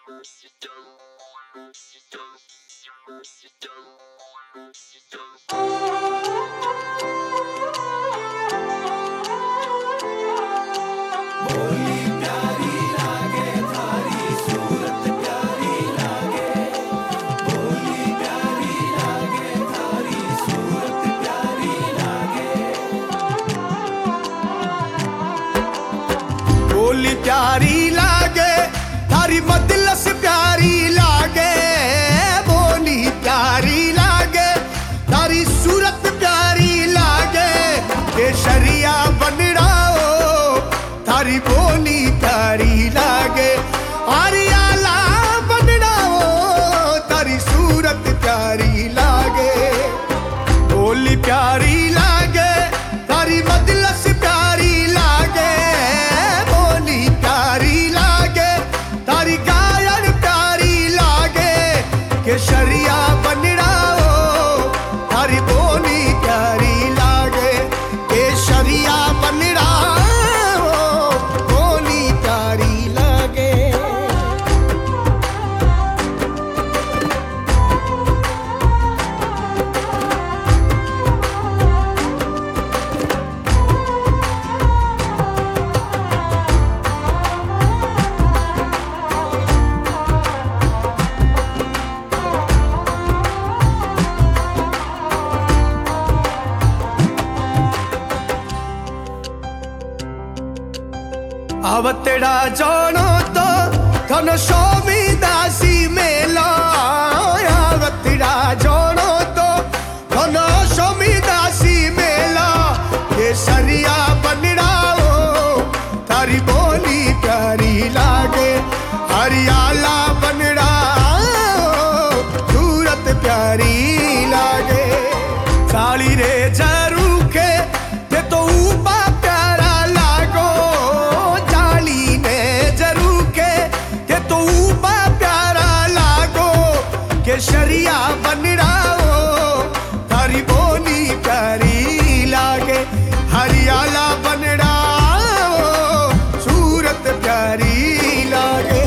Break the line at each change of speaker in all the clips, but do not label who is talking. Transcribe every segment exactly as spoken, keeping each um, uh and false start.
बोली प्यारी लागे थारी मजलिस प्यारी लागे, बोली प्यारी लागे थारी सूरत प्यारी लागे, केसरिया बनड़ाओ थारी बोली प्यारी लागे, आरियाला बनड़ाओ थारी सूरत प्यारी लागे। बोली प्यारी लागे थारी मजलिस प्यारी लागे, बोली प्यारी लागे थारी गायन प्यारी लागे, केसरिया बनड़ाओ थारी बोली प्यारी लागे, केसरिया बनड़ाओ बोली प्यारी लागे। आवतेड़ा जानो तो धन स्वामी दासी मेला, आवतेड़ा जानो तो धन स्वामी दासी मेला, केसरिया बनड़ाओ थारी बोली प्यारी लागे, हरियाला बनड़ाओ सूरत प्यारी लागे। साली रे जरू के ते तो ऊपा प्यारा लागो, जाली ने जरू के ते तो ऊपा प्यारा लागो, केसरिया बनड़ाओ थारी बोली प्यारी लागे, हरियाला बनड़ाओ सूरत प्यारी लागे।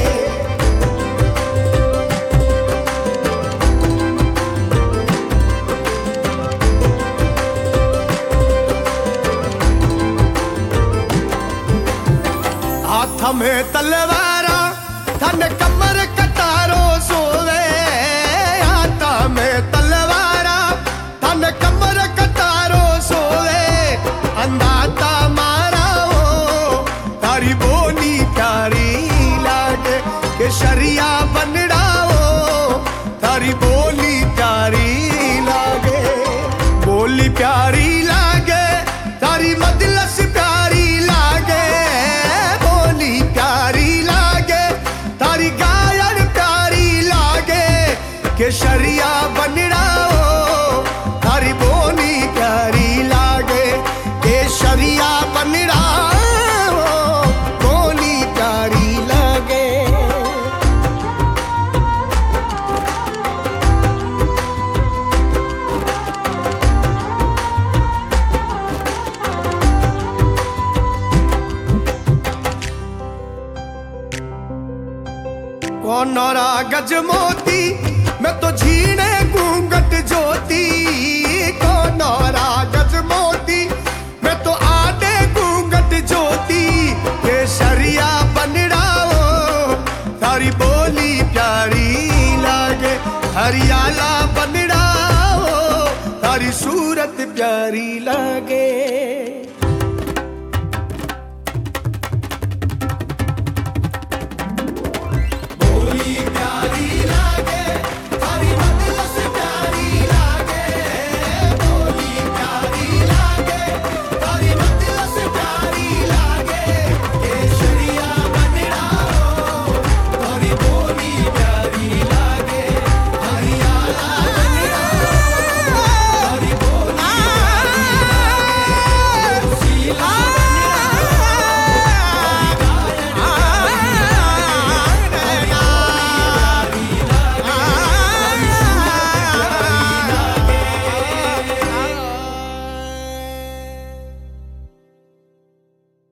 हाथ में तलवारा थन कमर कटारो सोवे, हाथ में तलवारा थन कमर कटारो सोवे, अंदाता माराओ थारी बोली प्यारी लागे, केसरिया बनड़ाओ थारी बोली प्यारी लागे। बोली प्यारी लागे थारी मजलिस प्यारी लागे, बोली प्यारी लागे थारी गायन प्यारी लागे, केसरिया बनड़ाओ थारी बोली प्यारी लागे, केसरिया बनड़ाओ बोली प्यारी लागे। कौनरा गज मोती मैं तो झीने घूंघट ज्योति, कौनरा गज मोती मैं तो आडे घूंघट ज्योति, केसरिया बनड़ाओ थारी बोली प्यारी लागे, हरियाला बनड़ाओ थारी सूरत प्यारी लागे।